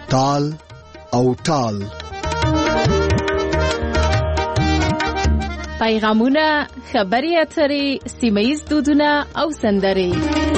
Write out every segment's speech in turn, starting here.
تال او ټال. پیغامونه، خبري اترې، سیمه‌ییز دودونه او سندرې.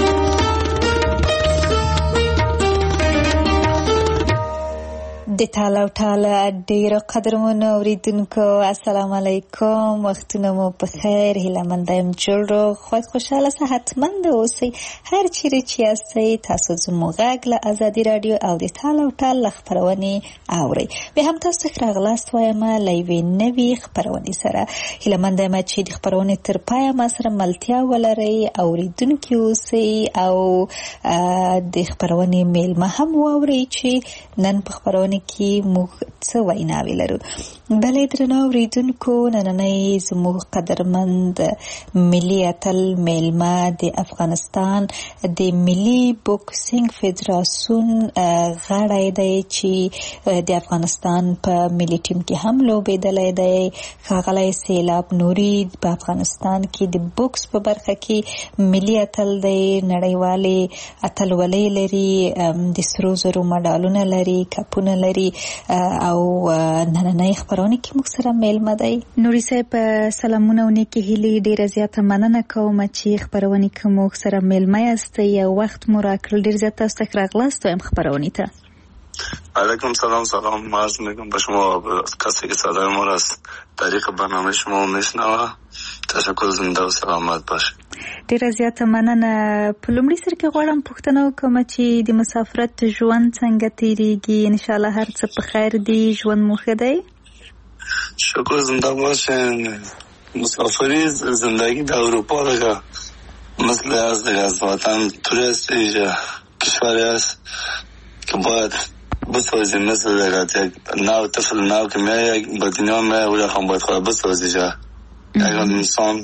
د ټال او ټال ډیرو قدرمنو اوریدونکو السلام علیکم، وختونه مو په خیر، هیله مند یم جوړ خو خوشاله صحتمند اوسئ. هر چیرې چې یاستئ تاسو زموږ غږ له ازادي رادیو او د ټال او ټال خبرونه اورئ. به هم تاسو ته راغلاست وایم له یوې نوې خبرونه سره. هیله مند یم چې د خبرونه تر پایه ما سره ملتیا ولرئ، اوریدونکي اوسئ او د خبرونه میلمه هم واورئ چې نن په خبرونه کې موږ څه ویناوی لرو. بلې درنو اوریدونکو، نننۍ زموږ قدرمند ملي اتل میلمه د افغانستان د ملي بوکسینګ فدراسیون غړی دی چې د افغانستان په ملي ټیم کې هم لوبېدلی دی. ښاغلی سیلاب نوري په افغانستان کې د بوکس په برخه کې ملي اتل دی، نړیوالې اتلولۍ لري، د سرو زرو مډالونه لري، کپونه لري او نننۍ خبرونه کې موږ سره میلمه دی. نوري صاحب سلامونه او نیکی هیلې، ډیره زیاته مننه کوم چې خبرونه کې موږ سره میلمه یاستئ او وخت مو راکړل. ډیر زیات تاسو ته راغلاست وایم خبرونه ته. علیکم سلام عرض میکنم به شما، کسی که صدای ما را از طریق برنامه شما میشنوه. تشکر، زنده و سلامت باشه. ډیره زیاته مننه. په لومړي سر کې غواړم پوښتنه وکړم چې د مسافرت ژوند څنګه تیریږي؟ ان شاء الله هر څه په خیر دی، ژوند مو ښه دی؟ شکر، زنده باشین. مسافری زندگی در اروپا دیگه مثل از دیگه از وطن توریست اینجا کشوری است که باید بسازیم، مثل دیگه یک نو طفل نو که میه به دنیا میه و هم باید خواهد بسازی جا یک انسان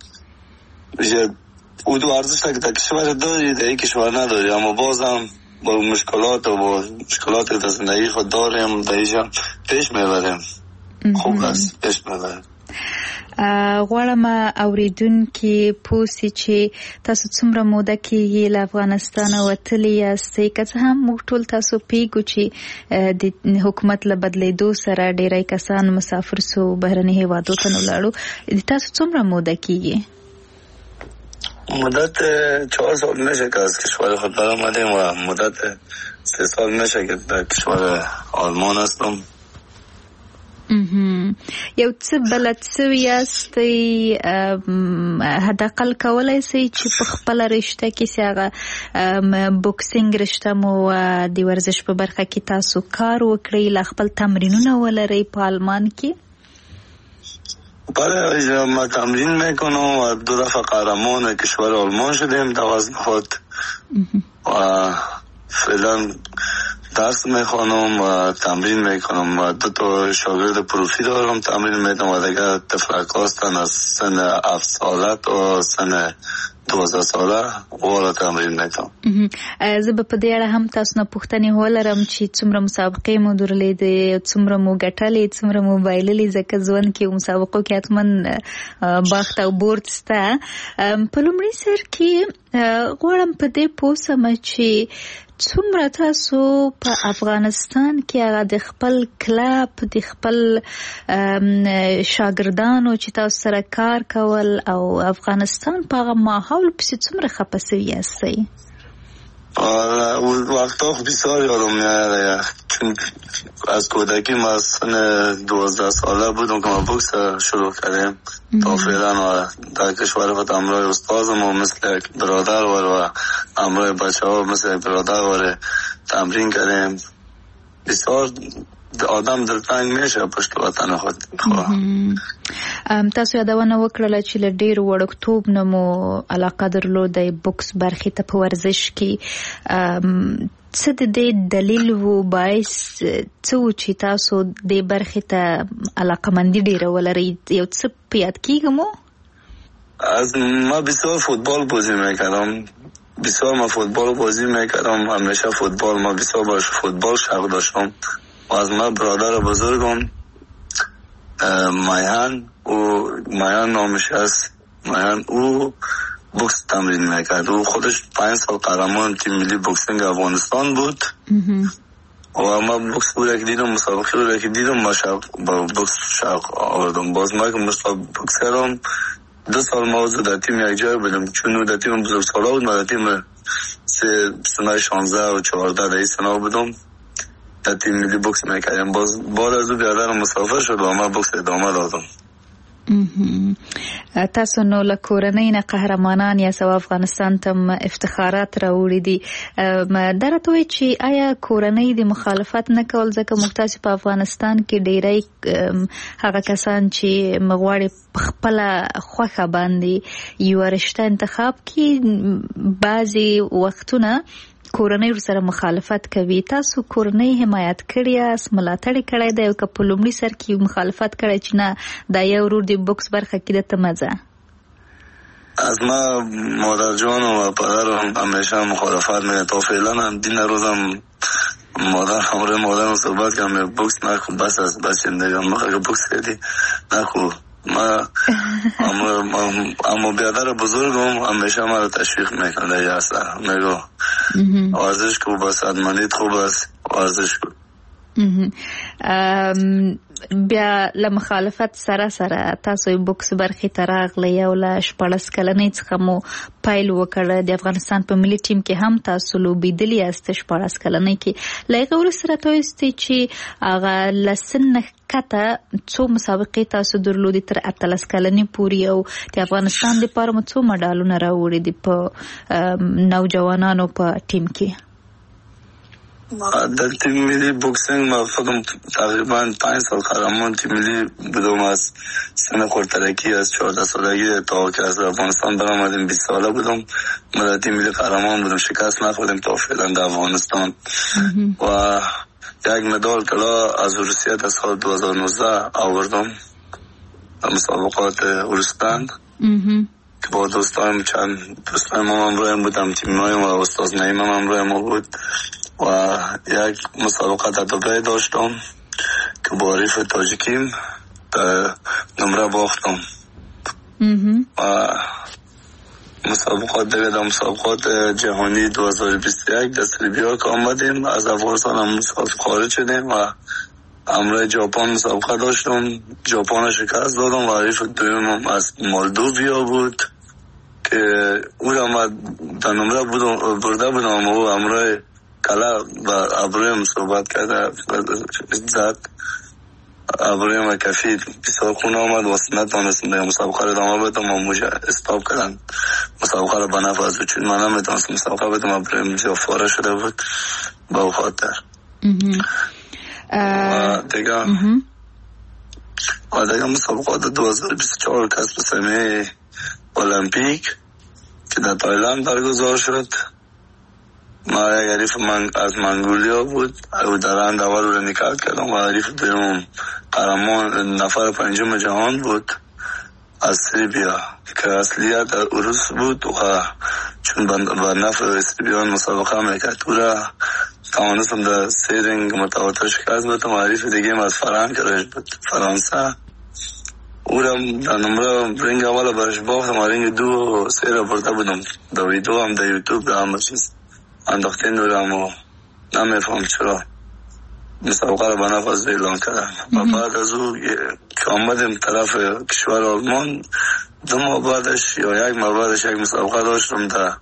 او دو ارزش که در کشور داری در یک کشور نداری، اما بازم با مشکلات و با مشکلاتی در زندگی خود داریم در اینجا پیش میبریم. خوب است، پیش میبریم. غواړم اوریدونکي پوسی چې تاسو څومره موده کېږي له افغانستانه وتلي یاستئ؟ که څه هم موږ ټول تاسو پیږو چې د حکومت له بدلېدو سره ډیری کسان مسافر سو بهرني هیوادو ته ولاړو. تاسو څومره موده کېږي؟ مدت 4 سال میشه که از کشور خود برآمدیم و مدت 3 سال میشه که در کشور آلمان هستم. یو څه بلد سوي یاستئ؟ حداقل کولی سئ چې په خپله رشته کې هغه بوکسینګ رشته مو د ورزش په برخه کې تاسو کار وکړئ، له خپل تمرینونه ولرئ په آلمان کې؟ بله، ما تمرین میکنم و 2 دفعه قهرمان کشور آلمان شدیم در وزن خود و فعلا درس میخوانم و تمرین میکنم و 2 تا شاگرد پروفی دارم، تمرین میدم و دیگه طفلک هستن از سن 7 ساله تا سن 12 ساله واره تمرین میدم. زه به په دې اړه هم تاسو نه پوښتنې ولرم چې څومره مسابقې مو درلودې، څومره مو ګټلې، څومره مو بایللې، ځکه ژوند کې مسابقو کې حتما باخت او برد سته. په لومړي سر کې غواړم په دې پوه سم چې څومره تاسو په افغانستان کې هغه د خپل کلب، د خپل شاګردانو چې تاسو سره کار کول او افغانستان په هغه ماحول پسې څومره خفه سوي یاستئ؟ وقتا بسیار یادم میاد، چون از کودکی ما از سن 12 ساله بودم که ما بوکس شروع کردیم تا فعلا در کشور خود همراه استادم و مثل یک برادر و همراه بچه ها مثل یک برادر و تمرین کردیم. بسیار آدم دلتنگ میشه پشت وطن خود. تاسو یادونه وکړله چې له ډېر وړکتوب نه مو علاقه درلوده بوکس برخې ته په ورزش کې. څه د دې دلیل و، باعث څه و چې تاسو دې برخې ته علاقه‌مندي ډېره ولرئ؟ یو څه په یاد کېږي مو؟ ما بسیار فوتبال بازی میکردم، ما فوتبال بازی میکردم، همیشه فوتبال، ما بسیار باش فوتبال شوق داشتم و از من برادر بزرگم مایان نامش است، مایان او بوکس تمرین میکرد. او خودش 5 سال قهرمان تیم ملی بوکسینگ افغانستان بود و ما بوکس بود که دیدم، مسابقه بود که دیدم، ما با بوکس شوق آوردم. باز ما که بوکس کردم 2 سال موضوع در تیم یک جای بودم، چون در تیم بزرگ سالا بود. ما در تیم سنه 16 و 14 در این سنه بودم، در تیم ملی بوکس میکردیم. باز بعد از او بیادرم مسافر شد و ما بوکس ادامه دادم. تاسو نو له کورنۍ نه قهرمانان یا سو افغانستان ته افتخارات راوړي دي. دا راته وایي چې آیا کورنۍ د مخالفت نه کول، ځکه موږ تاسو په افغانستان کې ډیری هغه کسان چې مغواړي په خپله خوښه باندې یو رشته انتخاب کړي، بعضې وختونه کورنۍ ورسره مخالفت کوي. تاسو کورنۍ حمایت کړی یاست، ملاتړ کړی دی، او که په لومړي سر کې مخالفت کړی چې نه دا یو ورور د بوکس برخه کې درته مه ځه؟ از ما مادر جان و پدرم همیشه مخالفت میگه. تا فعلا دین روزم مادر همراه مادرم صحبت کردم بوکس نکن، بس از بچه دیگم مخاطر بوکس کردی نکن. ما اما بیادر بزرگم همیشه ما رو تشویق میکنه. یا اصلا میگو ورزش کو، بس ادمانیت خوب است، ورزش کو. بیا له مخالفت سره سره تاسو بوکس برخې ته راغلی او له 14 کلنۍ څخه مو پیل وکړ. د افغانستان په ملي ټیم کې هم تاسو لوبېدلي یاست 14 کلنۍ کې. له هغې وروسته راته وایاستئ چې هغه له سن نه ښکته څو مسابقې تاسو درلودې تر 18 کلنۍ پورې، او د افغانستان دپاره مو څو مډالونه راوړي دي په نوجوانانو په ټیم کې؟ در تیم ملی بوکسینگ ما فکرم تقریبا 5 سال قهرمان تیم ملی بودم. از سن خردترکی از 14 سالگی تا که از افغانستان برآمدیم 20 ساله بودم. ما در تیم ملی قهرمان بودم، شکست نخوردیم تا فعلا در افغانستان. و یک مدال طلا از روسیه در سال 2019 آوردم در مسابقات اورستند که با دوستایم، چند دوستایم هم همراهم بودم، تیم‌هایم و استاد نعیم هم همراه ما بود. و یک مسابقه در دبی داشتم که با حریف تاجیکیم در نمره باختم. و مسابقات دیگه در مسابقات جهانی 2021 در سربیا که آمدیم، از افغانستان هم خارج شدیم و همراه ژاپن مسابقه داشتم، ژاپن شکست دادم. و حریف دویم از مالدوویا بود که او را ما در نمره برده بودم و همراه کلا و ابرویم صحبت کرده زد. ابرویم کفید بسیار خون آمد و نتوانستم دیگه مسابقه رو ادامه بدم و موجه استاپ کردن مسابقه رو به نفع از چون من نمیتونستم مسابقه بدم. ابرویم بسیار فاره شده بود با خاطر و دیگه مسابقات 2024 کسب سهمیه المپیک که در تایلند برگزار شد. ما یک حریف از منگولیا بود، او در راند اول رو نکات کردم و حریف دوم قهرمان نفر 5 جهان بود از سربیا که اصلیت در روس بود و چون با نفع سربیان مسابقه میکرد او را توانستم در 3 رنگ متواتر شکست بدم. و حریف دیگه از فرانسه او را در نمره رنگ اول برش باختم و رنگ 2 و 3 را برده بودم. در ویدیو هم در یوتیوب در همه چیز انداخته نورم و نمیفهم چرا مسابقه را به نفع از اعلان کردن. و بعد از او که آمدیم طرف کشور آلمان 2 ماه بعدش یا 1 ماه بعدش یک مسابقه داشتم در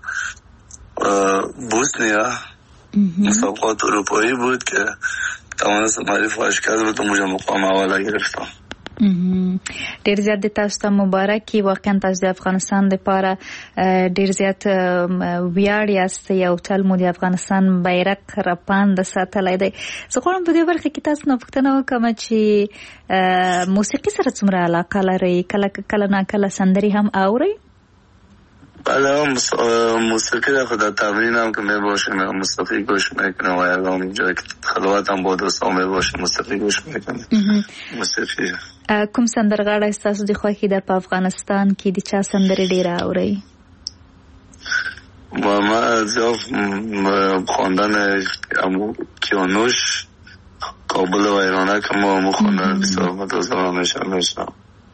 بوسنیا، مسابقات اروپایی بود که توانستم حریف و شکست بدم، موجه مقام اول گرفتم. ډیر زیات د تاسو ته مبارکي. واقعا تاسو د افغانستان لپاره ډیر زیات ویاړ یاست. یو تل مو د افغانستان بیرغ رپاند ساتلی دی. زه غواړم په دې برخه کې تاسو نه پوښتنه وکړم چې موسیقي سره څومره علاقه لرئ؟ کله ناکله سندرې هم اورئ؟ بله، موسیقی را خود در تمرین هم که می باشیم موسیقی گوش میکنم و اگر جایی که خلوت هم با دوستان می باشیم موسیقی گوش میکنم. موسیقی کوم سندرغاړی ستاسو د خوښې ده په افغانستان کې؟ د چا سندرې ډېره اورئ؟ ما زیاد خواندن کیانوش کابل و ایرانه که ما خواندن بسیار متوازن میشنم.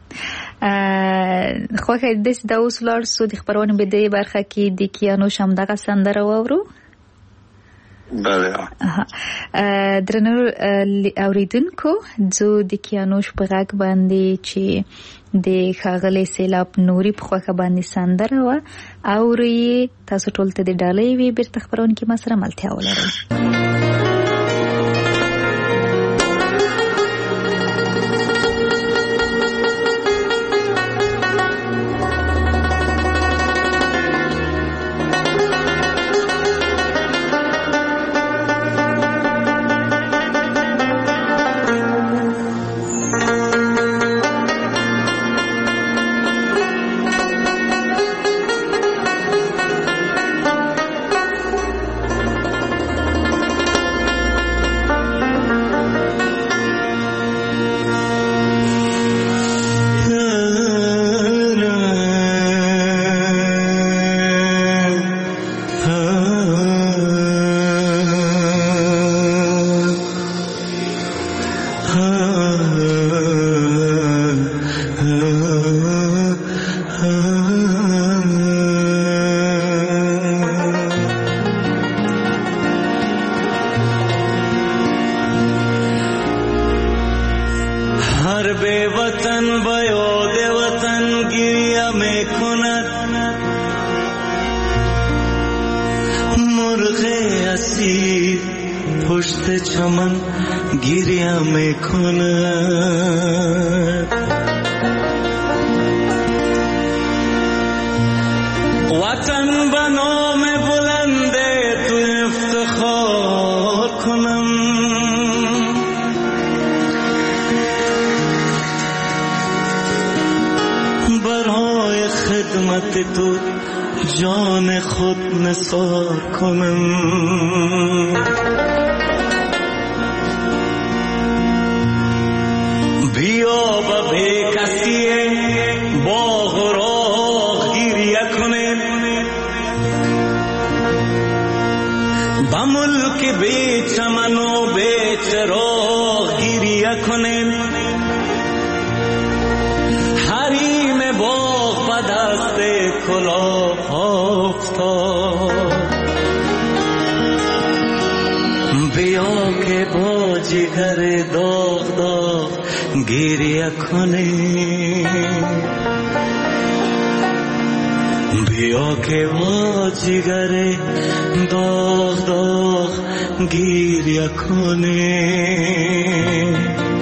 خوښه داسې ده اوس ولاړ سو د خپرونې په دې برخه کې د کیانوش همدغه سندره واورو؟ بله. درنو اوریدونکو زه د کیانوش په غږ باندې چې د ښاغلي سیلاب نوري په خوښه باندې سندره وه اورئ. تاسو ټول ته د ډالۍ وي بیرته خپرونکي ما سره ملتیا ولرئ. تو جان خود نثار کنم. بیا و به کسی باغ و راغ گیریه کنیم، با ملک بی چمن و بی چراغ گیریه کنیم. حریم باغ و دست کلاه افتاد، بیا که با جگر داغ داغ گریه کنیم. بیا که با جگر داغ داغ گریه کنیم.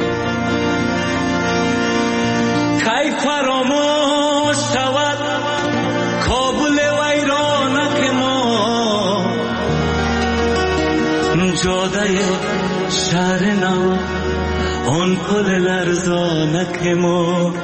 کی فراموش شود کابل ویرانک ما، جاده شهر نو آن پل لرزانک ما.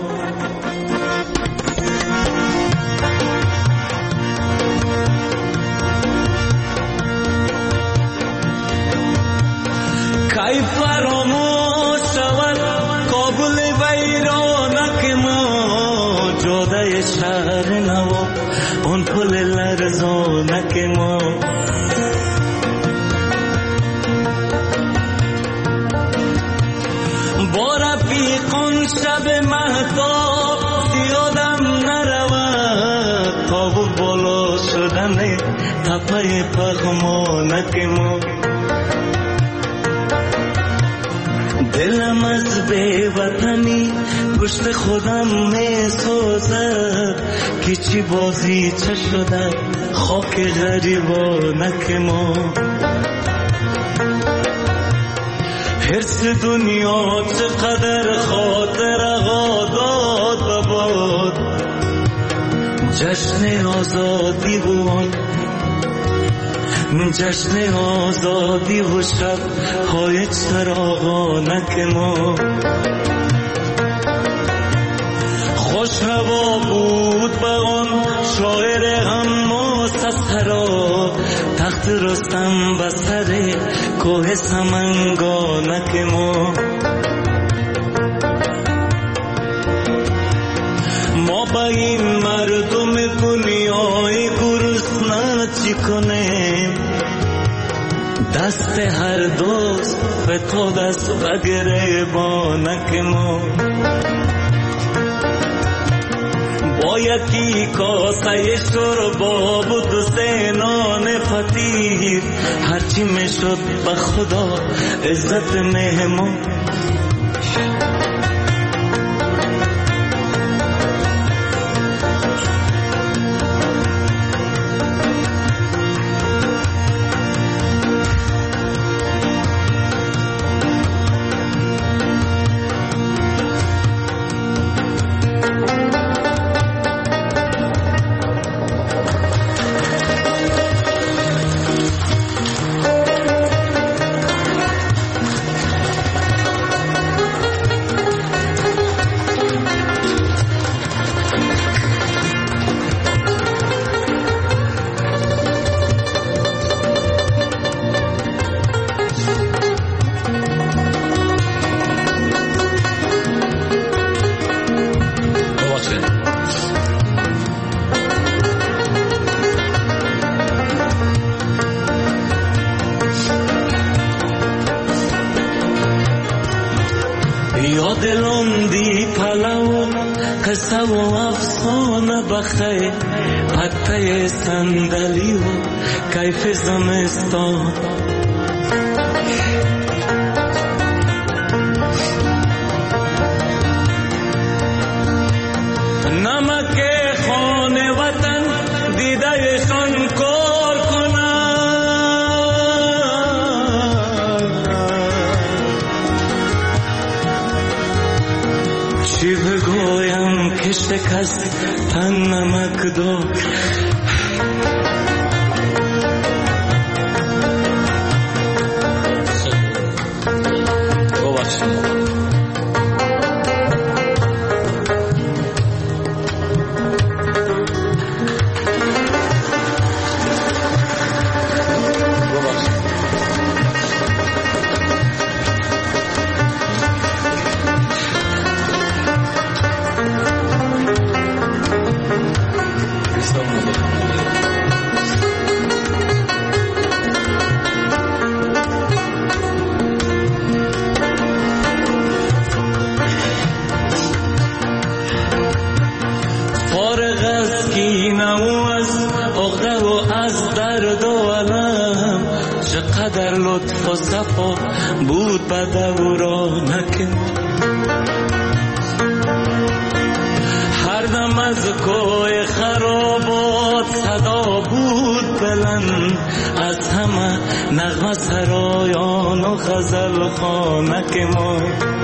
کی فراموش شود کابل ویرانک ما، جاده شهر نو آن پل لرزانک ما. با رفیقان شب مهتاب یادم نرود، تا بالا شدن تپه پغمانک ما. دلم از بی وطنی پشت خودم می سوزد، که چی بازی چه شده خاک غریبانک ما. حرص دنیا چقدر خاطر داد بباد، جشن آزادی بود، جشن آزادی و شب های چراغانک ما. خوش هوا بود با آن شاعر غماز سرا، تخت رستم بسر کوه سمنگانک ما. ما با این مردم دنیای گرسنه چی کنیم؟ دست هر دوست به تو دست و گریبانک ما. با یکی کاسه شوربا بود و سه نان فطیر هرچی میشد به خدا عزت مهمان قصه و افسانه بخیر پته صندلی و کیف زمستان نمک خانه وطن دیدهشان کار کنن چی بگویم که شکست تن نمک دار چقدر لطف و صفا بود به دورانک هر دم از کوی خرابات صدا بود بلند از همه نغمه سرایان و غزل خانک ما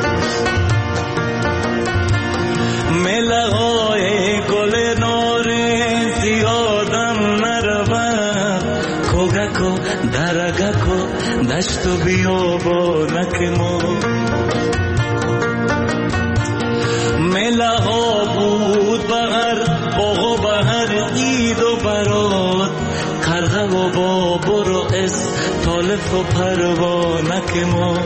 ملغای گل نارنجی آدم نرود کوگکو درگکو دشت و بیابانک ما ملها بود بغر باغ و بهر عید و برات قرغه و بابر و استالف و پروانک ما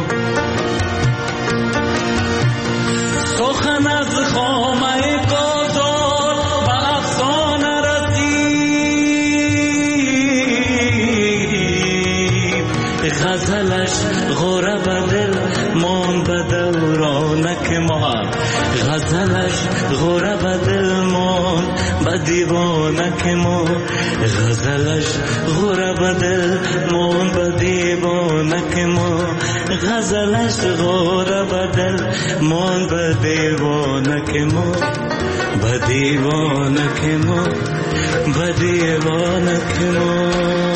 سخن از خامه گازار به افسانه رسید غزلش غوره به دل مان به دورانک ما غزلش غوره به دل مان به دیوانک ما غزلش غوره به دل مان به دیوانک ما غزلش غوره به دل مان به دیوانک ما به دیوانک ما به دیوانک ما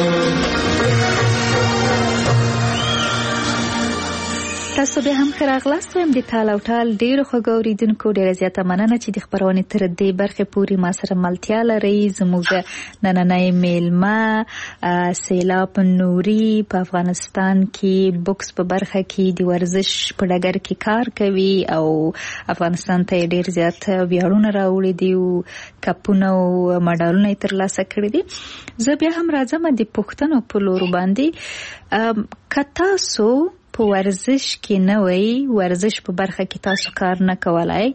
تاسو به هم خراغلاست ویم د تال او ټال ډیرو ښه اوریدونکو ډیره زیاته مننه چې د خبرونې تر دې برخې پورې ما سره ملتیا لري زموږ نننۍ میلمه سیلاب نوري په افغانستان کې بوکس په برخه کې د ورزش په ډګر کې کار کوي او افغانستان ته ډیر زیات ویاړونه راوړي دي او کپونه او مډالونه ترلاسه کړي دي زه بیا هم راځم د پښتنو په لور باندې کتا سو په ورزش کې نه وای ورزش په برخه کې تاسو کار نه کولای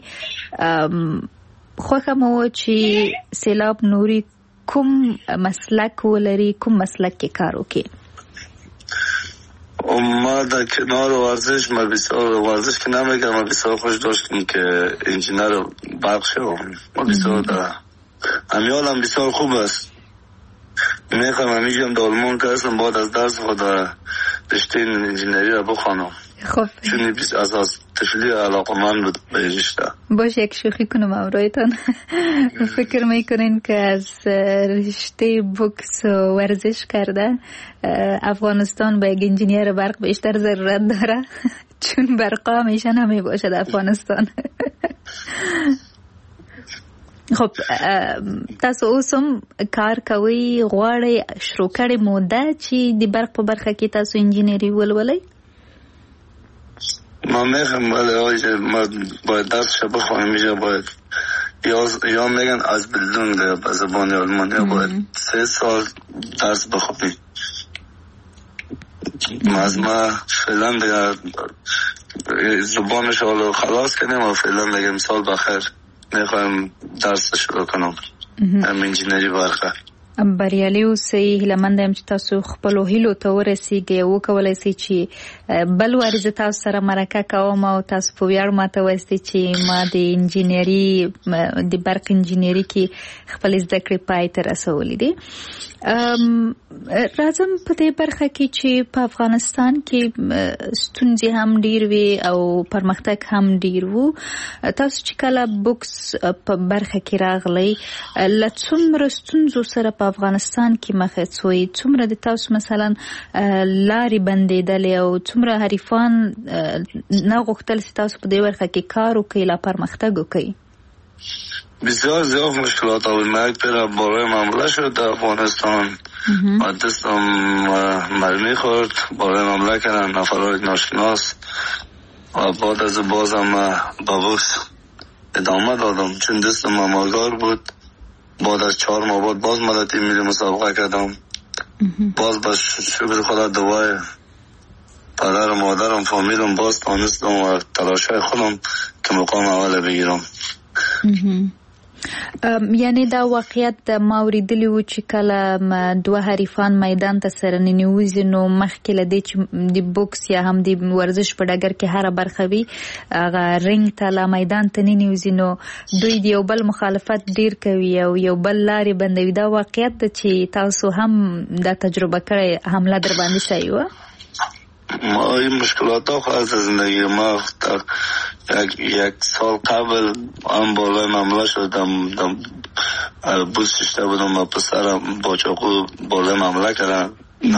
خوښه مو چې سیلاب نوري کوم مسلک ولري کوم مسلک کې کار وکړي ما در کنار ورزش ما بسیار ورزش که نمیگم ما بسیار خوش داشتیم که انجینر برق شدم ما بسیار امیالم بسیار خوب است. میخوام همیشه در آلمان که هستم بعد از درس خود رشته انجینری را بخوانم. خب چون از طفلی علاقه‌مند بود به رشته. باشه یک شوخی کنم امرایتان. فکر میکنین که از رشته بوکس و ورزش کرده افغانستان به یک انجینیر برق بیشتر ضرورت داره؟ چون برقا همیشه نمی باشد افغانستان. خب تاسو اوسم کار کوي غواړئ شروع کړئ موده چې د برق په برخه کې تاسو انجینری ولولئ؟ ما میخوام ولی ما باید درسش بخوانم. اینجا باید یا میگن از بلدون به زبان آلمانی باید 3 سال درس بخونیم. از ما فعلا دیگه زبانش حالا خلاص کنیم و فعلا دیگه مثال بخیر میخوایم درس شروع کنم هم انجینری برقه. بریالي اوسئ. هیله یم چې تاسو خپلو هیلو ته ورسیږئ او وکولی سئ چې بل وارې زه تاسو سره مرکه کوم او تاسو په ویاړ ماته وایستئ چې ما د انجینري د برق انجینري کې خپلې زده کړې پای ته رسولې دي. راځم په دې برخه کې چې په افغانستان کې ستونزې هم ډیر وي او پرمختګ هم ډیر وو. تاسو چې کله بوکس په برخه کې راغلی له څومره ستونزو سره په افغانستان کې مخ شوئ؟ څومره د تاسو مثلا لارې بندېدلې او څومره حریفان نه غوښتل چې تاسو په دې برخه کې کار وکړئ لا پرمختګ وکړئ؟ بسیار زیاد مشکلات آمد. من یک پیر برای معامله شد در افغانستان و دستم مرمی خورد. برای معامله کردن نفرهای ناشناس و بعد از بازم با بوکس ادامه دادم چون دستم آماگار بود. بعد از 4 ماه بعد باز مدتی میلی مسابقه کردم. باز با شکر خدا دوای پدر و مادرم فامیلم باز تانستم و تلاشای خودم که مقام اول بگیرم. یعنی دا واقعیت ما اوریدلی و چې کله دوه حریفان میدان ته سره ننوځي نو مخکې له دې چې د بوکس یا هم د ورزش په ډګر کې هره برخه وي هغه رنګ ته لا میدان ته ننوځي نو دوی د یو بل مخالفت ډیر کوي او یو بل لارې بندوي. دا واقعیت ده چې تاسو هم دا تجربه کړئ، حمله در باندې شوې وه؟ ما این مشکلات ها خواهد زندگی ما یک سال قبل هم بالای معامله شدم بوس شده بودم و پسرم با چاقو بالای معامله کردن.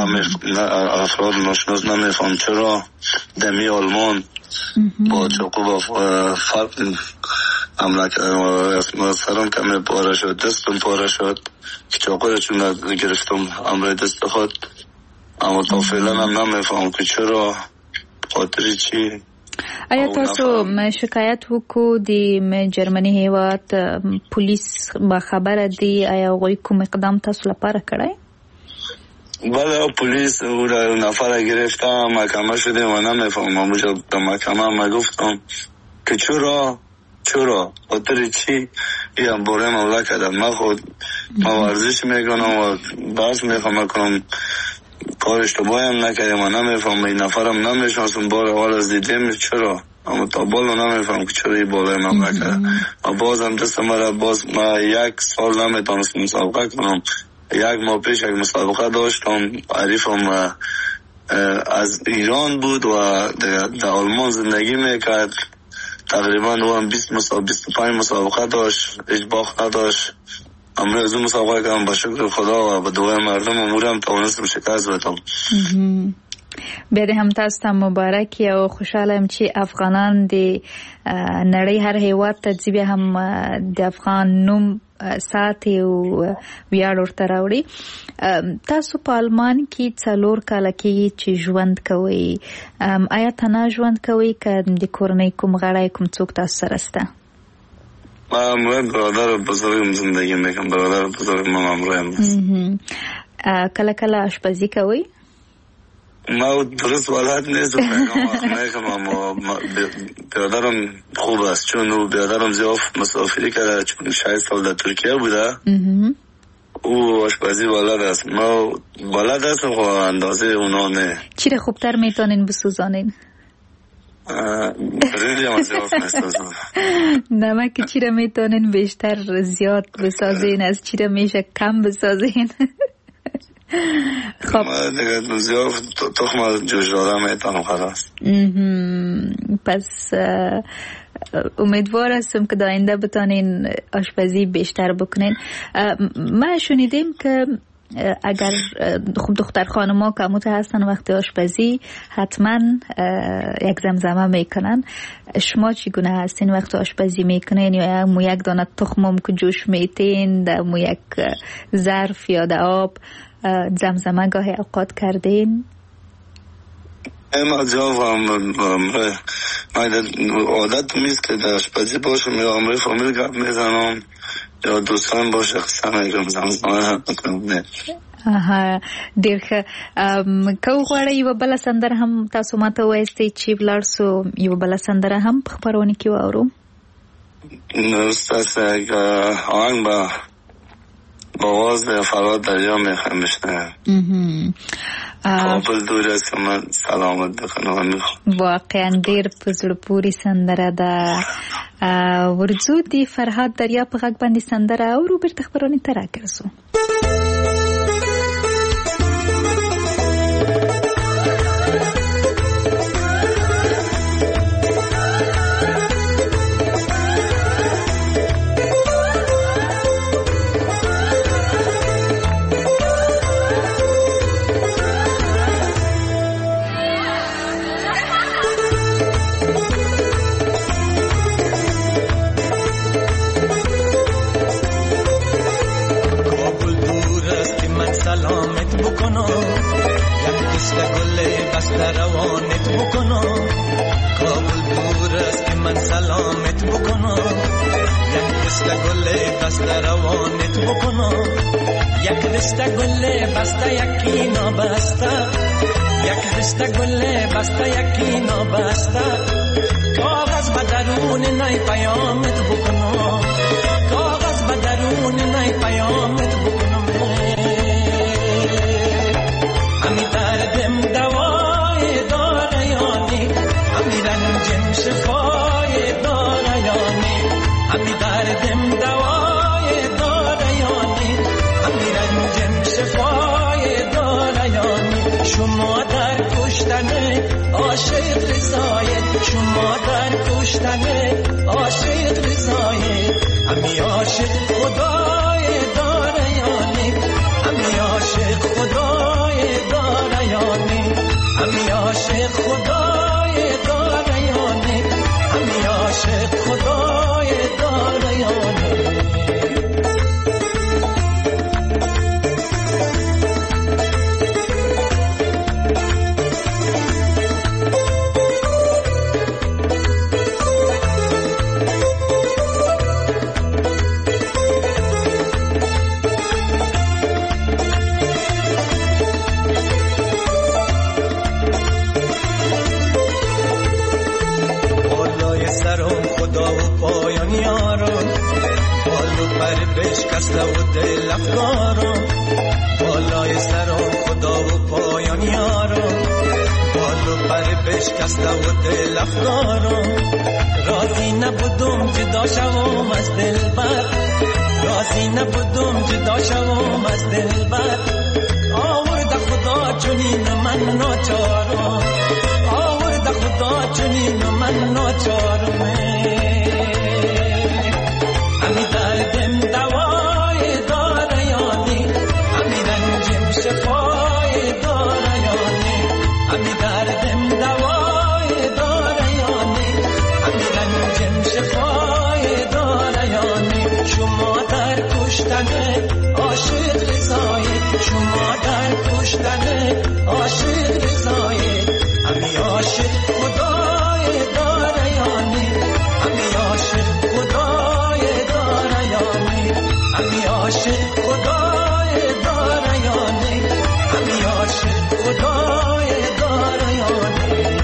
افراد ناشناس نمیفهم چرا دمی آلمان با چاقو با فرق حمله کردن و سرم کمی پاره شد، دستم پاره شد که چاقو را چون گرفتم امر دست خود. اما تا فعلا هم نمیفهم که چرا خاطر چی. آیا تاسو شکایت وکړو د جرمني هیواد پولیس با خبره دی؟ آیا هغوی کوم اقدام تاسو لپاره کړی؟ بله پلیس او نفر گرفته محکمه شده و نمیفهم. اونجا در محکمه ما گفتم که چرا خاطر چی یا باره مولا کردم. من خود ورزش میکنم و بحث میخوام کنم کار اشتباهی هم نکردم و نمیفهم. این نفرم نمیشناسم بار اول از دیدیم چرا، اما تا بالا نمیفهم که چرا این بالای من نکرد و بازم دست مرا باز ما 1 سال نمیتونستم مسابقه کنم. 1 ماه پیش یک مسابقه داشتم، حریفم از ایران بود و در آلمان زندگی میکرد. تقریبا او هم 25 مسابقه داشت، هیچ باخت نداشت. امروز از اون مسابقه کردم با شکر خدا و با دعای مردم امورم توانستم شکست بدم. بیا دې هم تاسو ته مبارک او خوشاله یم چې افغانان د نړۍ هر هیواد ته ځي بیا هم د افغان نوم ساتي او ویاړ ورته راوړي. تاسو په آلمان کې 4 کاله کې چې ژوند کوئ، آیا تنها ژوند کوئ که د کورنۍ کوم غړی کوم څوک تاسو سره شته؟ من برادر بزرگم زندگی میکنم. برادر بزرگم همراهم. کله کله آشپزی کوئ؟ ما درست بلد نیستم میکنم اما برادرم خوب است چون برادرم زیاد مسافری کرده چون 6 سال در ترکیه بوده. او آشپزی بلد است. ما بلد هستم خب اندازه اونا نه. چی را خوبتر میتونین بسوزانین؟ خیلی مزیاد میسازم. نمک چی را میتونین بیشتر زیاد بسازین، از چی را میشه کم بسازین؟ خب دیگه زیاد تخم جوجه میتونم خلاص. پس امیدوار هستم که آینده بتانین آشپزی بیشتر بکنین. ما شنیدیم که اگر خب دختر خانما که مت هستن وقتی آشپزی حتما یک زمزمه میکنن. شما چگونه هستین وقتی آشپزی میکنین؟ یا مو یک دانه تخمم که جوش میتین در مو یک ظرف یا در آب زمزمه گاهی اوقات کردین؟ اما جوابم عادت میست که در آشپزی باشم یا امروی فامیل گپ میزنم یا دوستان باشه قصه میگم زمزمه میکنم. ډېر که وغواړئ یوه بله سندره هم تاسو ماته ووایستئ چې ولاړ سو یوه بله سندره هم په خپرونه کې واورو. ستاسو یک آهنگ با آواز فراد دریا میخوایم بشنویم. کابل دور است که من سلامت بکنم میخوام. واقعا ډېر په زړه پورې سندره ده. ورځو د فرهاد دریا په غږ باندې سندره اورو بیرته خپرونې ته راګرځو. روانت بکنم کابل دور است که من سلامت بکنم یک دست گل بسته روانت بکنم یک دست گل بسته یکی نابسته یک دست گل بسته یکی نابسته کاغذ به درون نای پیامت بکنم کاغذ به درون نای پیامت بکنم همی دردم دوای داره یانی همی رنجم شفای داره یانی همی دردم دوای داره یانی همی رنجم شفای داره یانی شما در کشتن عاشق رضایت شما در کشتن عاشق رضایت همی عاشق خدای داره یانی همی عاشق خدای داره یانی همی عاشق خدای داره یانی همی عاشق خدای داره یانی بشکسته و دل افکارم بالای سرم خدا و پایان یارم بالو پر بشکسته و دل افکارم راضی نبودم جدا شوم از دلبر راضی نبودم جدا شوم از دلبر آورده خدا چنین من ناچارم آورده خدا چنین من ناچارم همی دردم دوای داره یانی همی رنجم شفای داره یانی همی دردم دوای داره یانی همی رنجم شفای داره یانی شما در کشتن عاشق رضایت شما در کشتن عاشق رضایت همی عاشق خدای داره یانی همی عاشق خدای داره یانی همی عاشق خدای داره یانی همی عاشق خدای داره یانی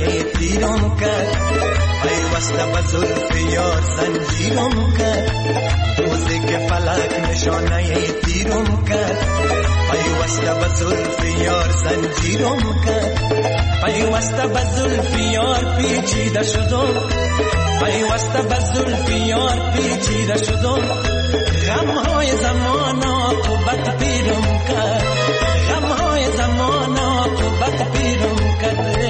تیرم کرد پیوسته به زلف یار زنجیرم کرد روزی که فلک نشانه تیرم کرد پیوسته به زلف یار زنجیرم کرد پیوسته به زلف یار پیچیده شدم پیوسته به زلف یار پیچیده شدم غمهای زمان عاقبت پیرم کرد غمهای زمان عاقبت پیرم کرد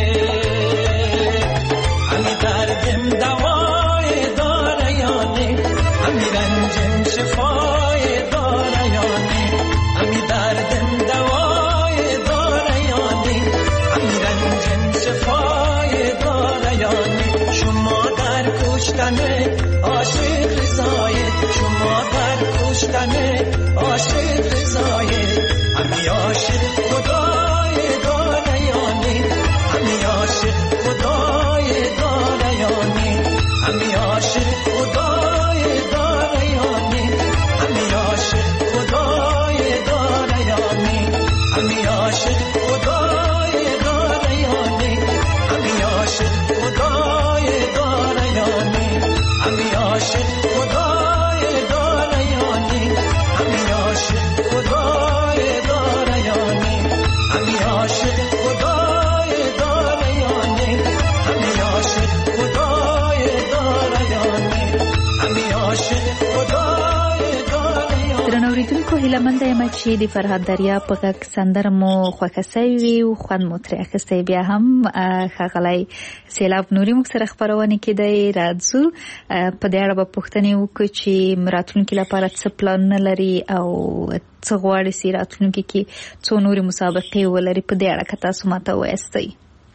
همی دردم دوای داره یا نه همی رنجم شفای داره یا نه همی دردم دوای داره یا نه همی رنجم شفای داره یا نه شما در کشتن عاشق رضایت شما در کشتن عاشق رضایت همی عاشق خدای داره یا نه همی عاشق خدای داره یا نه همی عاشق خدای داره یا نه همی عاشق خدای داره یا نه همی عاشق خدای داره یا نه همی عاشق خدای داره یا نه همی عاشق خدای داره یا نه همی عاشق خدای داره یا نه همی عاشق خدای داره یا نه همی عاشق خدای داره یا نه همی عاشق خدای داره یا نه. درنوریدونکو هیله منده یم چې د فرهاد دریاب په غږ سندره مو خوښه سوې وي او خوند مو ترې اخیستی. بیا هم ښاغلی سیلاب نوري موږ سره خپرونې کې دی راځو په دې اړه به پوښتنې وکړو چې راتلونکي لپاره څه پلانونه لري او څه غواړي چې راتلونکي کې څو نورې مسابقې ولري. په دې اړه که تاسو ماته ووایستی.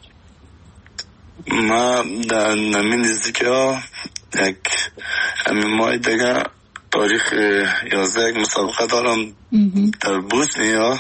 ما در نمی نزدیکی ها همین ماه دیگه تاریخ 11 یک مسابقه دارم در بوسنیا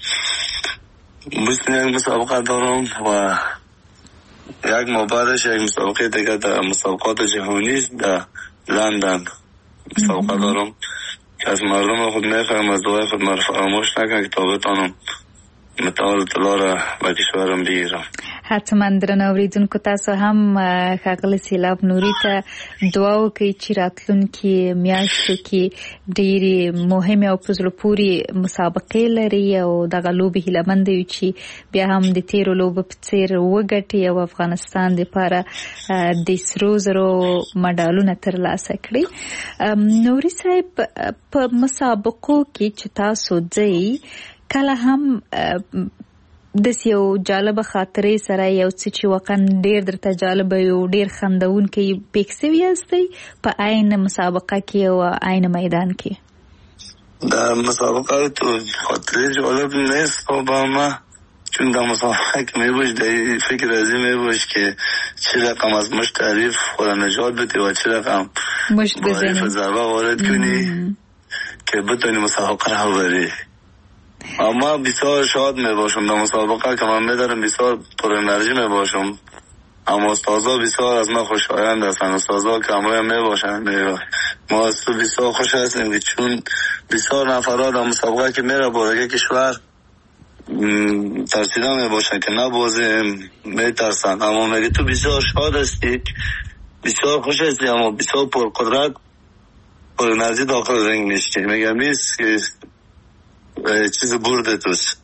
یک مسابقه دارم و یک ماه بعدش یک مسابقه دیگه در مسابقات جهانی در لندن مسابقه دارم که از مردم خود میخوایم از دعای خود مرا فراموش نکن که تا بتانم متعال طلا را به کشورم بگیرم. حتما درنوریدونکو تاسو هم ښاغلي سیلاب نوري ته دعا وکړئ چې راتلونکي میاشتو کې ډېرې مهمې او په زړه پورې مسابقې لري او دغه لوبې هیلهمند یو چې بیا هم د تېرو لوبو په څېر وګټي او افغانستان دپاره د سرو زرو مډالونه ترلاسه کړي. نوري صاحب په مسابقو کې چې تاسو ځئ کله هم داسې یو جالبه خاطرې سره یو څه چې واقعا ډېر درته جالبه یو ډېر خندونکی پیښ سوي یاستئ په عین مسابقه کې او عین میدان کې؟ در مسابقه تو خاطره جالب نیست با ما چون در مسابقه که میباش در فکر ازی میباش که چه رقم از مشت تعریف خدا نجات بدی و چه رقم معریف ضربه وارد کنی که بتونی مسابقه رو بری. اما بسیار شاد می باشم در مسابقه که من میدارم بسیار پر انرژی می باشم. اما استازا بسیار از من خوشایند هستند. استازا که همراه می باشند ما از تو بسیار خوش هستیم که چون بسیار نفرات در مسابقه که میره بارگه کشور ترسیده می باشند که نبازیم می ترسند. اما میگه تو بسیار شاد هستی بسیار خوش هستی اما بسیار پر قدرت پر انرژی داخل رنگ میشتی. میگم نیست که چیز برده توست.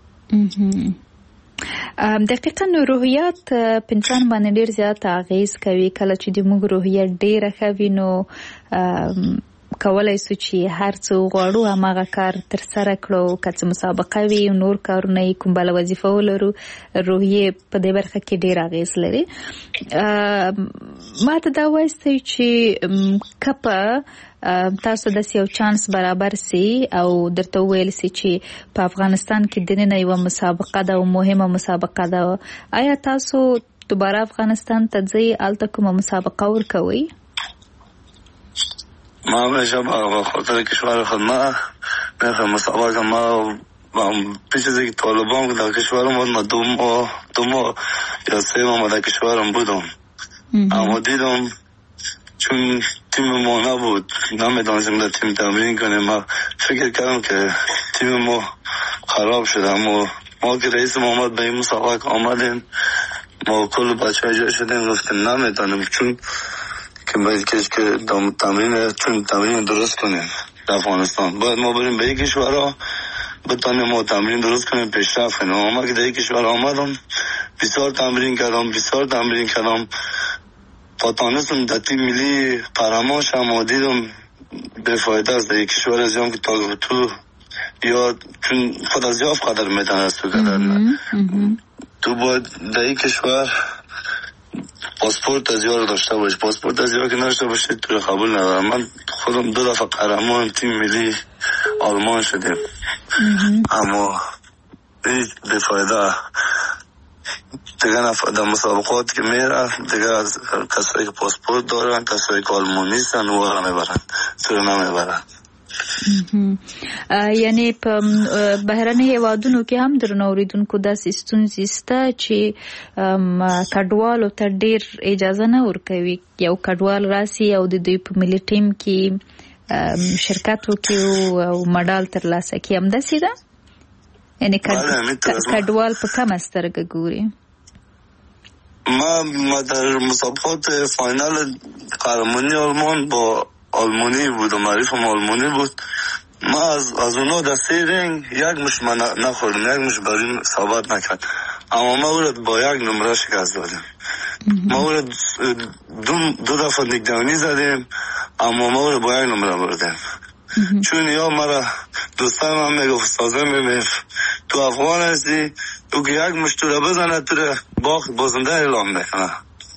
دقیقاً روحیات په انسان باندې ډېر زیات اغیز کوي. کله چې د موږ روحیه ډېره ښه وي نو کولای سو چې هر څه غواړو هماغه کار ترسره کړو. که څه مسابقه وي نور کارونه یې کوم بله وظیفه ولرو روحیې په دې برخه کې ډېر اغیز لري. ما ته دا وایستی چې که په تاسو داسې یو چانس برابر سي او درته وویل سي چې په افغانستان کې دننه یوه مسابقه ده او مهمه مسابقه ده، آیا تاسو دوباره افغانستان ته ځئ هلته کومه مسابقه ورکوئ؟ ما همیشه به خاطر کشور خود ما میخوام مسابقه ما پیش از اینکه طالبان که در کشورم بود ما دو ماه یا 3 ماه در کشورم بودم اما دیدم چون تیم ما نبود نمیدانستیم در تیم تمرین کنیم. ما فکر کردم که تیم ما خراب شده اما ما که رئیس محمد به این مسابقه آمدیم ما کل بچه ها جای شدیم گفتیم نمیتونیم چون که باید که تمرین درست کنیم در افغانستان. باید ما بریم به یک کشورها بتانیم ما تمرین درست کنیم پیشرفت کنیم. ما که در یک کشور آمدم بسیار تمرین کردم تا تانستم در تیم ملی قهرمان شدم. دیدم بفایده است در یک کشور از که تا تو یا چون خود از یافت قدر میتونست تو قدر نه تو باید در یک کشور پاسپورت از یار داشته باش. پاسپورت از یار که نداشته باشه تو رو قبول ندارم. من خودم 2 دفعه قهرمان تیم ملی آلمان شدیم اما هیچ بفایده. دیگه در مسابقات که میره دیگه از کسایی که پاسپورت دارن کسایی که آلمان نیستن و را میبرن تو رو نمیبرن. یعنی په بهرني هیوادونو کې هم درنه اوریدونکو داسې ستونزې شته چې کډوالو ته ډیر اجازه نه ورکوي. یو کډوال راسي او د دوی په ملي ټیم کې شرکت وکړي او مډال ترلاسه کړي. همداسې ده؟ یعنی کډوال په کومه سترګه ګوري؟ ما در مسابقات فاینال قهرمانی آلمان با آلمانی بود و معریفم آلمانی بود. ما از اونا در 3 رنگ یک مش من نخوردم، یک مش بریم ثابت نکرد اما ما او را با 1 نمره شکست دادیم. ما او را 2 دفعه نگدانی زدیم اما ما او را با 1 نمره بردیم. چون یا مرا دوستان هم میگفت استازه میگفت تو افغان هستی تو که 1 مش تو را بزنه تو را بازنده اعلام میکنه.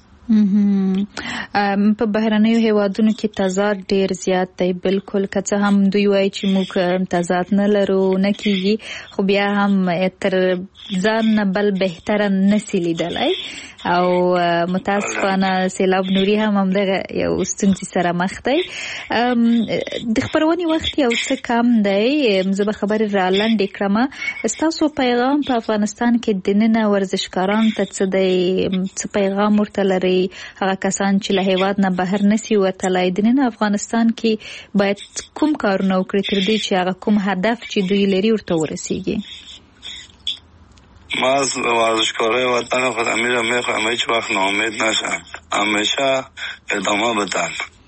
په بهرنیو هیوادونو کې تضاد ډیر زیات دی. بالکل که څه هم دوی وایي چې موږ تضاد نه لرو نه کیږي خو بیا هم تر ځان نه بل بهتره نسی لیدلی او متاسفانه سیلاب نوري هم همدغه یو ستونزې سره مخ دی. د خبرونې وخت یو څه کم دی. زه به خبرې را لنډې کړم. ستاسو پیغام په افغانستان کې د ننه ورزشکارانو ته څه دی؟ څه پیغام ورته لري؟ هغه کسان چې له هیواد نه بهر نسی وتلی د ننه افغانستان کې باید کوم کارونه وکړي تر دې چې هغه کوم هدف چې دوی لري ورته ورسیږي؟ ما از ورزشکارای وطن خودم میخواهم هیچ وقت ناامید نشن، همیشه ادامه بدن.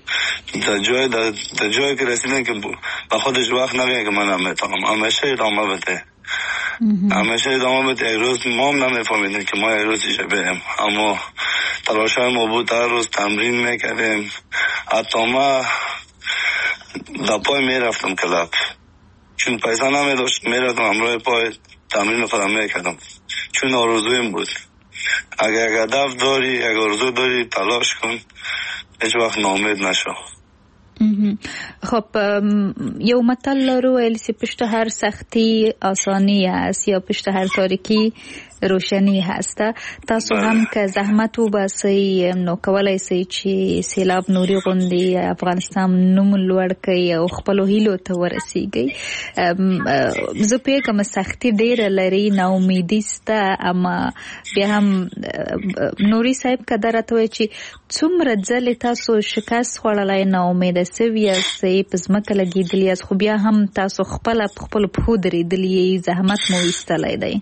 در جایی که رسیدن که با خودش وقت نگه که من نمیتونم، همیشه ادامه بده. همیشه ادامه بده. یک روز ما هم نمیفهمیدیم که ما یک روز ایشه بریم اما تلاشای ما بود. هر روز تمرین میکردیم. حتی ما در پای میرفتم کلاب چون پیسه نمیداشت میرفتم همراه پای تمرین خودم میکردم چون آرزویم بود. اگر یک هدف داری یک آرزو داری تلاش کن، هیچ وقت ناامید نشو. خب یو متل لرو ویل چې پشت هر سختی آسانی هست یا پشت هر تاریکی روشنی هست. تاسو هم که زحمت وباسئ نو کولای شئ چې سیلاب نوري غوندې افغانستان نوم لوړ کړئ او خپلو هیلو ته ورسیږئ. زه پوهېږم سختي ډېره لري، ناامیدي شته، اما بیا هم نوري صاحب که دا راته وایي چې څومره ځلې تاسو شکست خوړلی، ناامیده سوي یاستئ، په ځمکه لګېدلي یاست، خو بیا هم تاسو خپله په خپلو پښو درېدلي، زحمت مو ایستلی دی.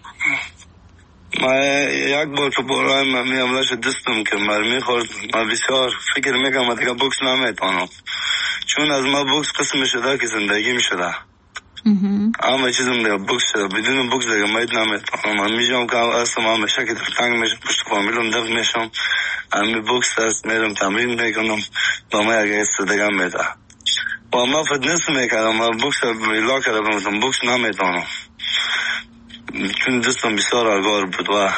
ما یک بار که برای من حمله شد دستم که مرمی خورد، من بسیار فکر میکنم دیگه بوکس نمیتونم چون از ما بوکس قسم شده که زندگی میشده. همه چیزم دیگه بوکس شده، بدون بوکس دیگه نمیتونم. من میجام که اصلا من همیشه که تنگ میشم پشت فامیلم دفت میشم، همه بوکس هست میرم تمرین میکنم با ما یک ایست دیگه میده. با ما فتنس میکردم، من بوکس بیلا کردم، بوکس نمیتونم چون دستم بسیار آگار بود. و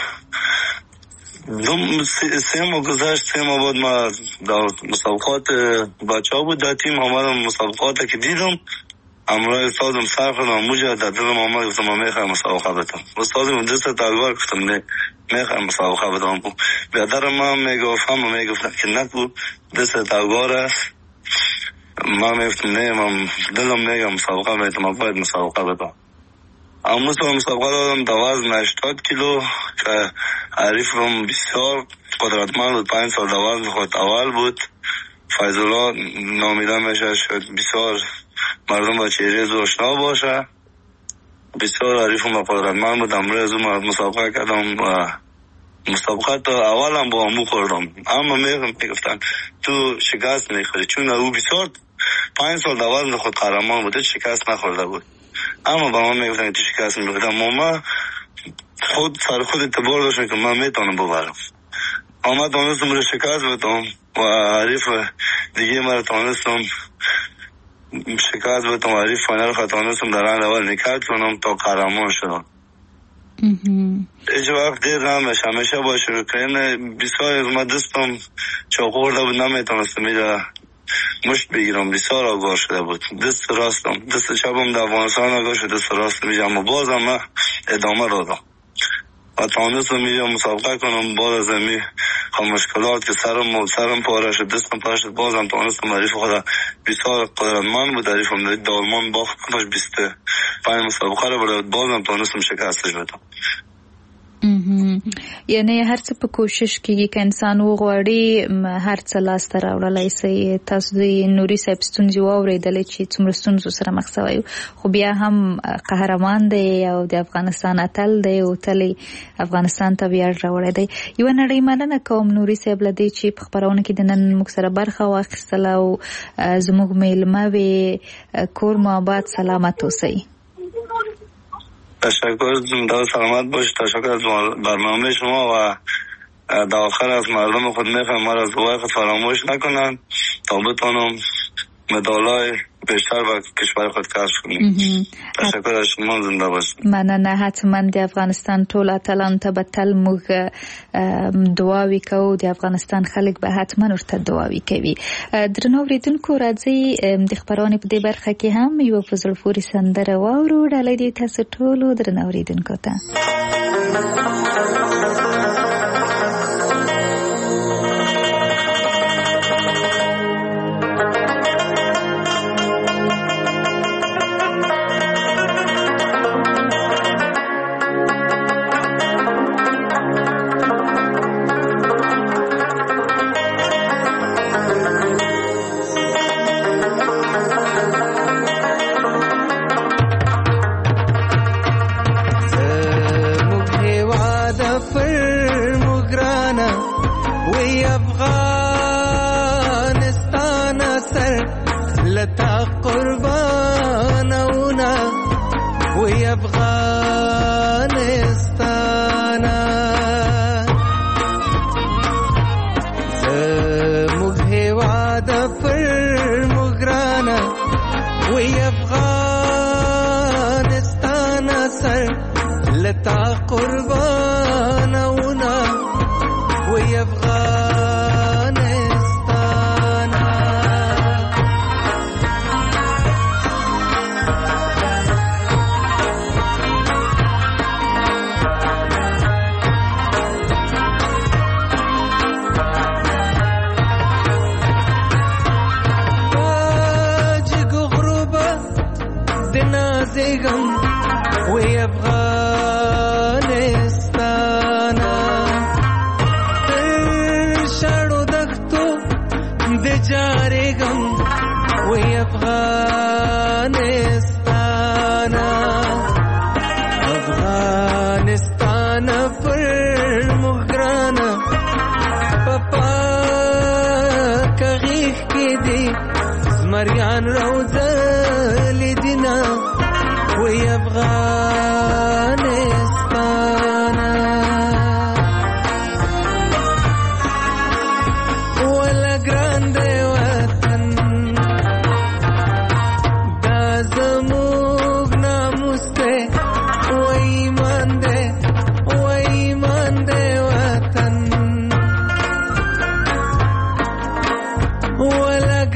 3 ماه گذشت، 3 ماه بعد ما در مسابقات بچه ها بود در تیم آمدم. مسابقات که دیدم امروز استادم سر خودم موجه در دلم آمد، گفتم من میخوایم مسابقه بدم. استادم دست آگار گفتم نه میخوایم مسابقه بدم. بیادر من میگفت، همه میگفتن که نکو دست آگار است. من میگفتم نه، من دلم میگم مسابقه میتونم، من باید مسابقه بدم. امروز مسابقه دادم در وزن 80 کیلو که حریفم بسیار قدرتمند بود، 5 سال در وزن خود اول بود. فیض‌الله نامیده میشه شد بسیار مردم با چهره آشنا باشه. بسیار حریفم قدرتمند بود. امروز مسابقه کردم و مسابقات اولم با امو خوردم، اما میگفتن تو شکست میخوری، چون او بسیار 5 سال در وزن خود قهرمان بود، شکست نخورده بود. اما با من میگفتن تو شکست میخوردم، ما خود سر خود اعتبار داشتم که من میتونم ببرم. اما تانستم رو شکست بدم و حریف دیگه مرا تانستم شکست بدم و حریف فاینال خود تانستم در راند اول نکات کنم تا قهرمان شدم. هیچ وقت دیر نمیشه، همیشه با شروع کردن بسیار از ما دستم چاقورده بود، نمیتونستم میره مشت بگیرم، بسیار آگاه شده بود. دست راستم، دست چپم در افغانستان آگاه شد، دست راستم میشه، اما بازم من ادامه دادم و تانستم میشه مسابقه کنم. باز از امی مشکلات که سرم پاره شد، دستم پاره شد، بازم تانستم. حریف خدا بسیار قدرتمند بود، حریفم دالمان باختمش 25 مسابقه رو برده بود، بازم تانستم شکستش بدم. یعنی هر څه په کوشش کېږي که انسان وغواړي هر څه لاسته راوړلی سي. تاسو د نوري صاحب ستونزې واورېدلې چې څومره ستونزو سره مخ سوی، خو بیا هم قهرمان دی او د افغانستان اتل دی او تل افغانستان ته ویاړ راوړی دی. یوه نړۍ مننه کوم نوري صاحب له دې چې په خپرونه کې د نن موږ سره برخه واخیستله او زموږ میلمه وې. کور مو آباد، سلامت اوسئ. تشکر، زنده سلامت باشید. تشکر از برنامه شما و در آخر از مردم خود میخوایم ما را از دعای خود فراموش نکنند تا بتانم مدالای بیشتر به کشور خود کسب کنیم. تشکر از شما، زنده باشید. مننه. حتما د افغانستان ټول اتلانو ته به تل موږ دعاوې کوو، د افغانستان خلک به حتما ورته دعاوې کوي. درنو اورېدونکو، راځئ د خپرونې په دې برخه کې هم یوه په زړه پورې سندره واورو. ډالۍ دې تاسو ټولو درنو اورېدونکو ته.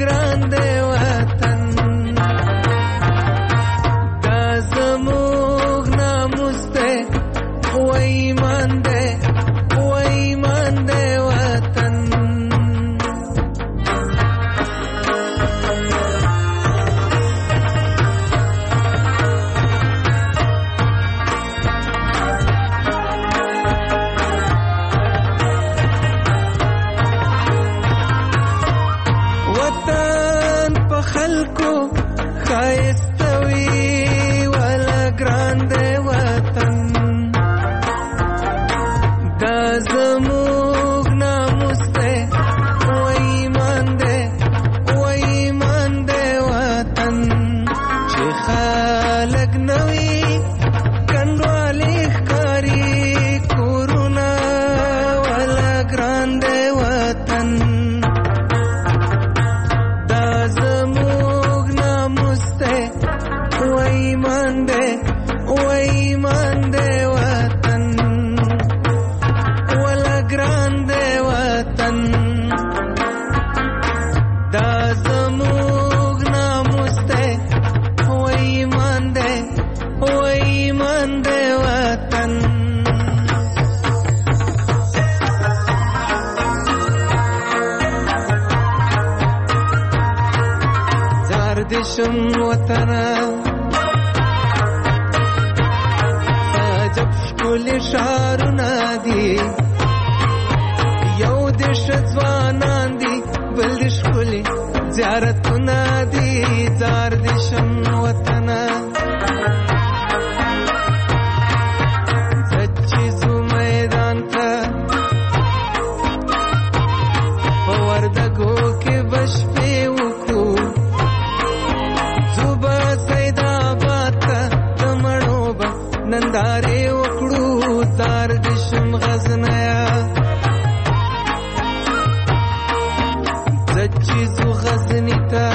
grande watan da zamu دشم وطنه عجب ښکلي ښارونه دي یو د ځوانان دي بل د ښکلي زیارتونه دي زار دشم وطنه زچې ځو میدان ته په وردګو کې به شپې وکړو ځو به سیدآباد ته د مڼو به نندارې وکړو زار دشم غزنیه زچې ځو غزني ته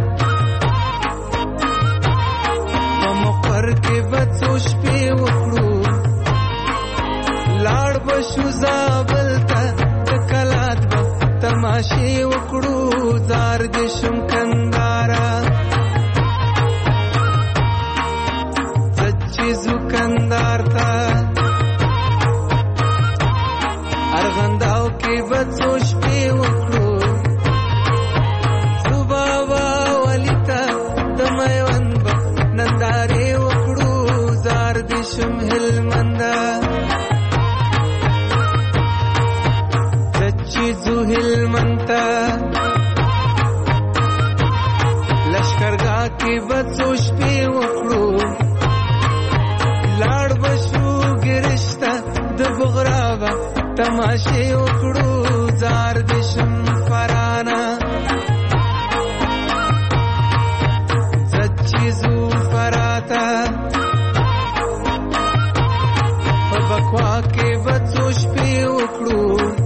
په مقر کې به څو شپې وکړو لاړ به شو زابل ته د کلات به تماشې وکړو زار دشم کندهاره زچې ځو کندهار ته ارغنداو کې به څو شپې وکړو ځو بابا ولي ته د میوند به نندارې وکړو زار دشم هلمنده زچې ځو هلمند ته لشکرګاه کې به څو شپې وکړو لاړ به شو ګرشت ته د بغرا به تماشې وکړو زار دشم فرانه زچې ځو فراه ته په بکوا کې به څو شپې وکړو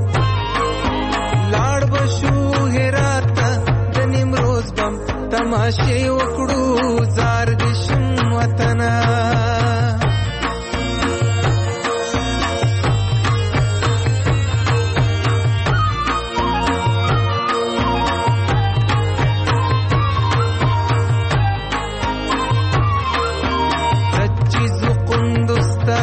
لاړ به شو هرات ته د نیمروز بم تماشې وکړو زار دشم وطنه زچې ځو قندوز ته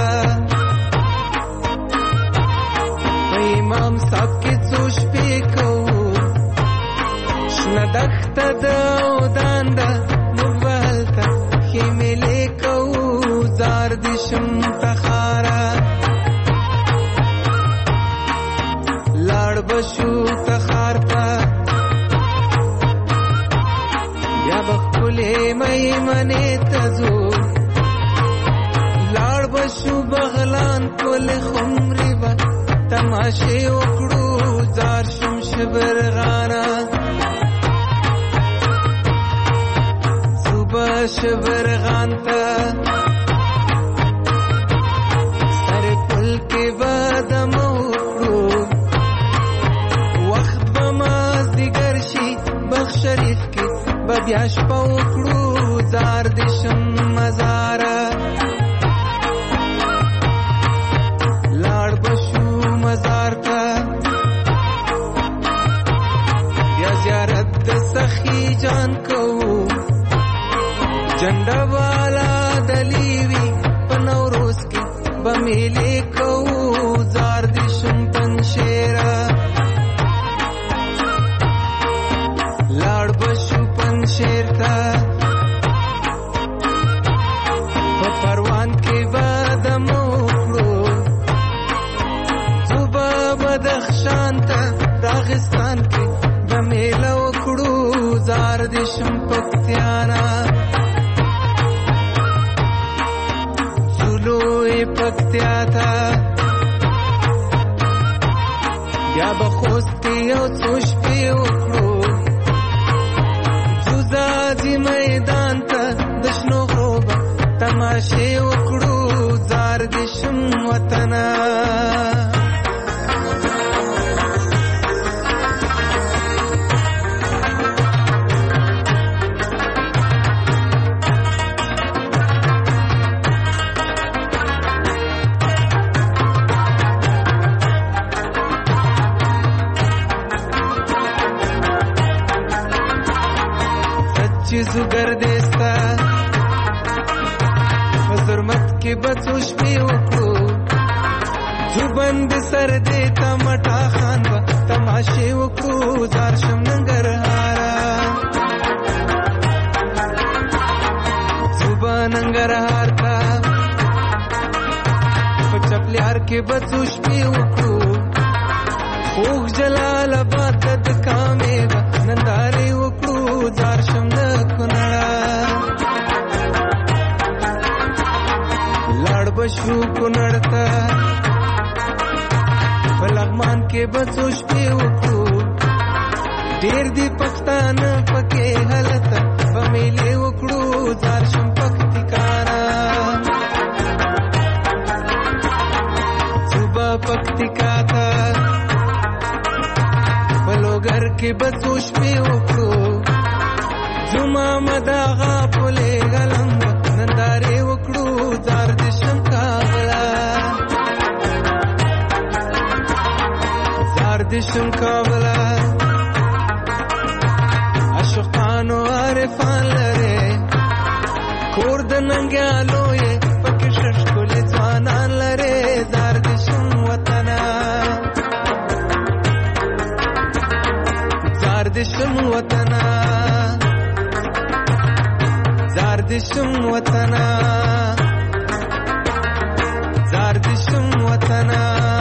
په امام صاحب کې څو شپې کوو شنه دښته ده او دانده موږ به هلته ښې میلې کوو زار دشم تخاره لاړ به شو تخار ته بیا به ښکلې میمنې ته ځو لاړ به شو بغلان کلي خمرې به تماشې وکړو زار شم شبرغانه ځو به شبرغان ته سر پل کې به دمه وکړو وخت به مازدیګر شي بخت شریف کې به بیا شپه وکړو زار دشم مزاره لاړ به شو مزار ته بیا زیارت د سخي جان کوو جنډه والا دلی وي په نوروز کې به میلې کوو زار دشم پنشیره لاړ به شو پنشیر ته په پروان کې به دمه وکړو ځو به بدخشان ته راغستان کې به میله وکړو زار دشم پکتیانا ځو لوی پکتیا ته بیا به خوست کې یو څو شپې وکړو ځو ځاځي میدان ته د شنو غرو به تماشې وکړو زار دشم وطنه زچې ځو ګردیز ته په زرمت کې به څو شپې وکړو ځو بند سر دې ته مټا خان به تماشې وکړو زار شم ننګرهاره کې بڅو شپې وکړو خوږ جلال آباد د کامې نندارې وکړو زار شم د کونړه لاړ بشو کونړ ته په لغمان کې بڅو شپې وکړو ډېر دي پښتانه پکې هلته په میلې وکړو زار شم پکتیکانا صوبه پکتیکا ته په لوګر کې بڅو شپې وکړو زما مداغه پلې غلم نندارې وکړو زار دې شم کابلا زار دې شم کابلا عاشقانو عارفان لري کور د ننګیالو یې پکې ښکلي ځوانان لري زار دې شم وطنه زار دې شم وطنه زار دې شم وطنه زار دې شم وطنه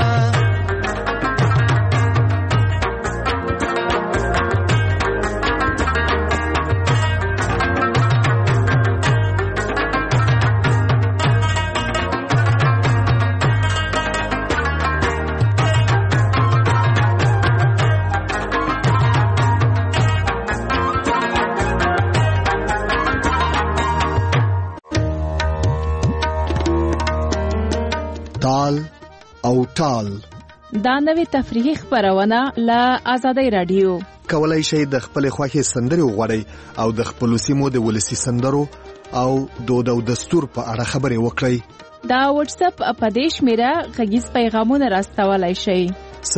تال او ټال دا نوې تفریحي خبرونه له آزادۍ رادیو کولای شئ د خپل خوښي سندري وغوړئ او د خپل سیمو د ولسی سندرو او دود او دستور په اړه خبرې وکړئ. دا واتس اپ په دې شمیره غږیز پیغامونه راستولای شئ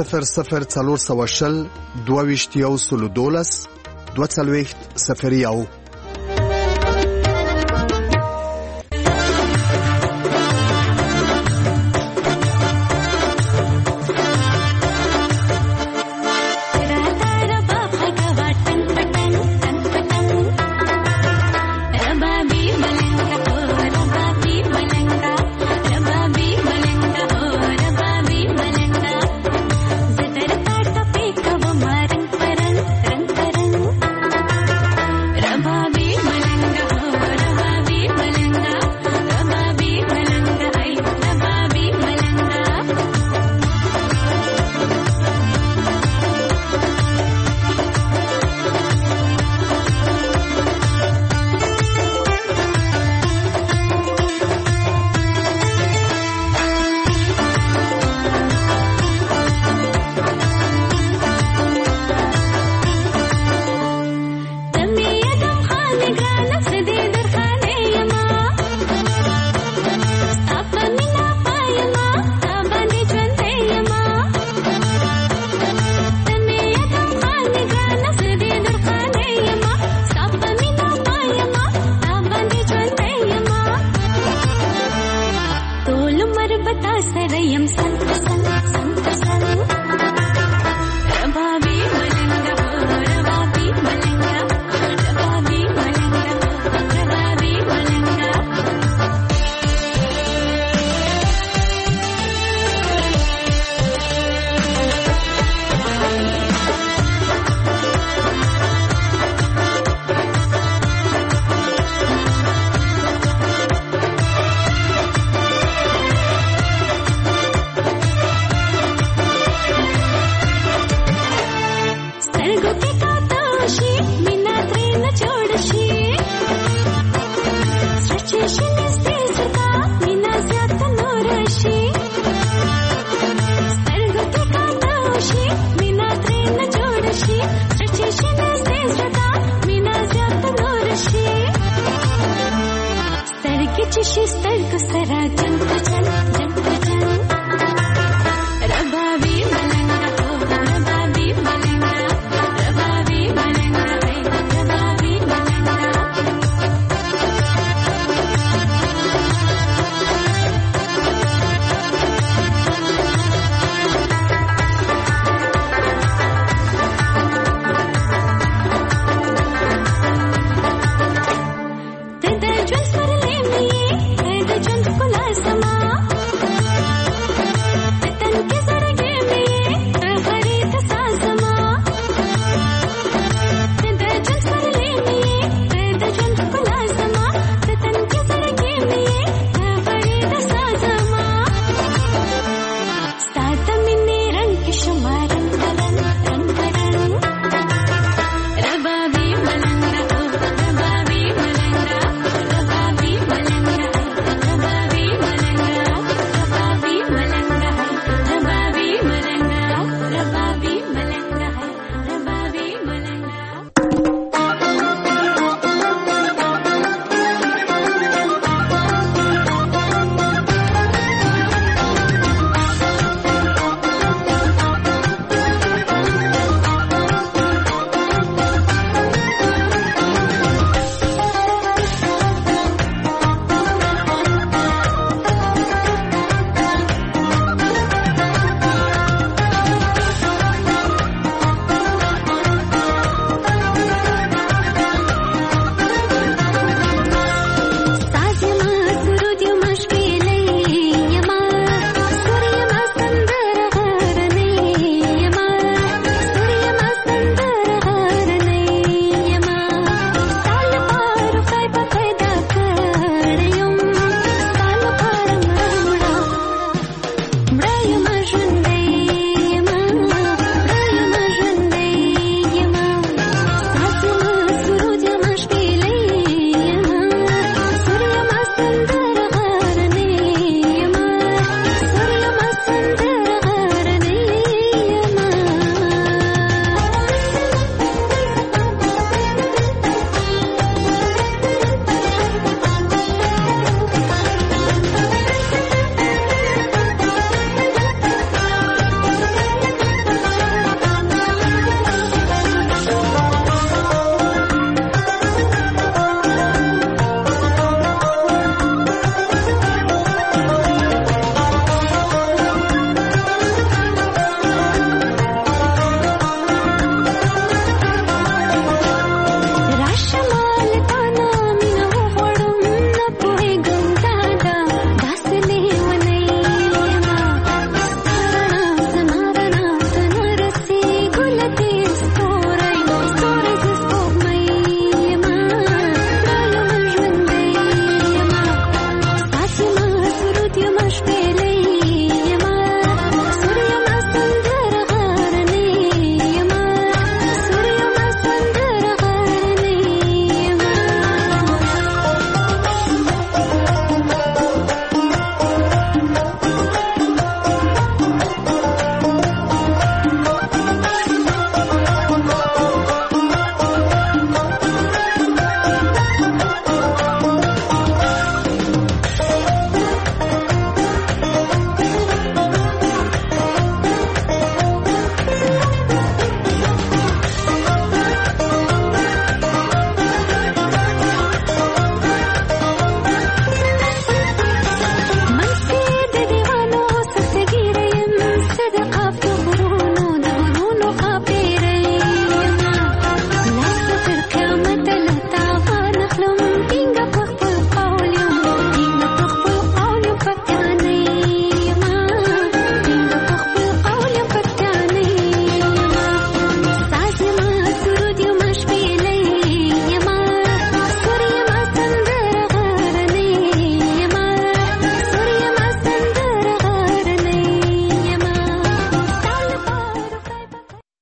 00 420 22 12 001